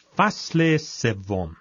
فصل سوم.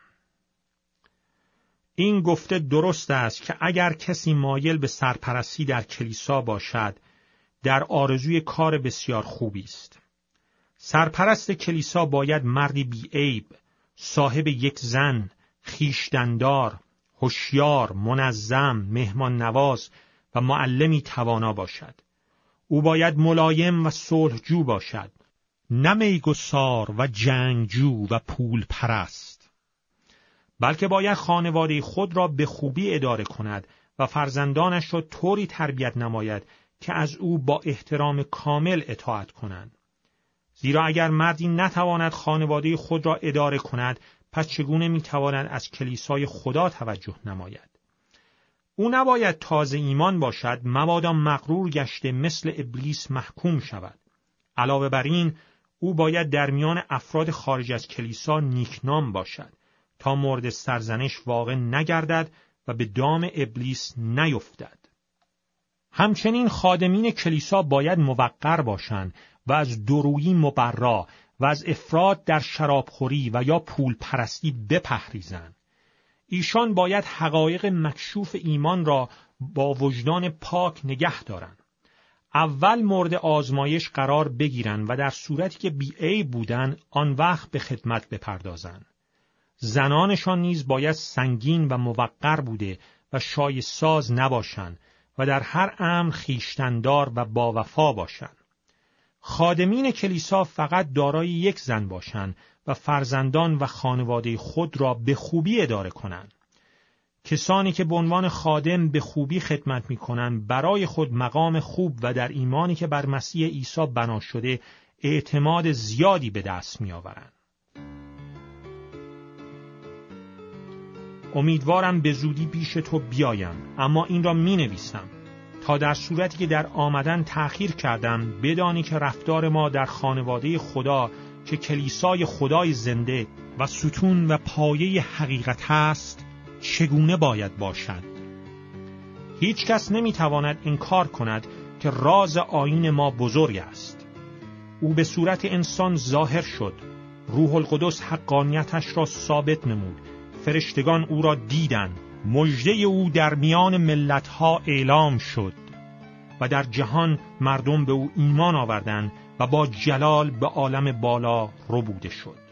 این گفته درست است که اگر کسی مایل به سرپرستی در کلیسا باشد، در آرزوی کار بسیار خوبی است. سرپرست کلیسا باید مردی بی‌عیب، صاحب یک زن، خویشتن‌دار، هوشیار، منظم، مهمان نواز و معلمی توانا باشد. او باید ملایم و صلحجو باشد، نه میگسار و جنگجو و پول پرست، بلکه باید خانواده خود را به خوبی اداره کند و فرزندانش را طوری تربیت نماید که از او با احترام کامل اطاعت کنند. زیرا اگر مردی نتواند خانواده خود را اداره کند، پس چگونه میتواند از کلیسای خدا توجه نماید؟ او نباید تازه ایمان باشد مبادا مغرور گشته مثل ابلیس محکوم شود. علاوه بر این، او باید در میان افراد خارج از کلیسا نیکنام باشد تا مورد سرزنش واقع نگردد و به دام ابلیس نیفتد. همچنین خادمین کلیسا باید موقر باشند و از دورویی مبرا و از افراط در شرابخوری و یا پول پرستی بپرهیزند. ایشان باید حقایق مکشوف ایمان را با وجدان پاک نگه دارند. اول مورد آزمایش قرار بگیرند و در صورتی که بی‌عیب بودند آن وقت به خدمت بپردازند. زنانشان نیز باید سنگین و موقر بوده و شایع ساز نباشند و در هر امر خویشتن‌دار و باوفا باشند. خادمین کلیسا فقط دارای یک زن باشند و فرزندان و خانواده خود را به خوبی اداره کنند. کسانی که به عنوان خادم به خوبی خدمت می‌کنند برای خود مقام خوب و در ایمانی که بر مسیح عیسی بنا شده اعتماد زیادی به دست می‌آورند. امیدوارم به زودی پیش تو بیایم، اما این را می‌نویسم تا در صورتی که در آمدن تأخیر کردم بدانی که رفتار ما در خانواده خدا که کلیسای خدای زنده و ستون و پایه حقیقت است چگونه باید باشد. هیچ کس نمیتواند انکار کند که راز آیین ما بزرگ است. او به صورت انسان ظاهر شد، روح القدس حقانیتش را ثابت نمود، فرشتگان او را دیدند، مژده او در میان ملتها اعلام شد و در جهان مردم به او ایمان آوردند و با جلال به عالم بالا ربوده شد.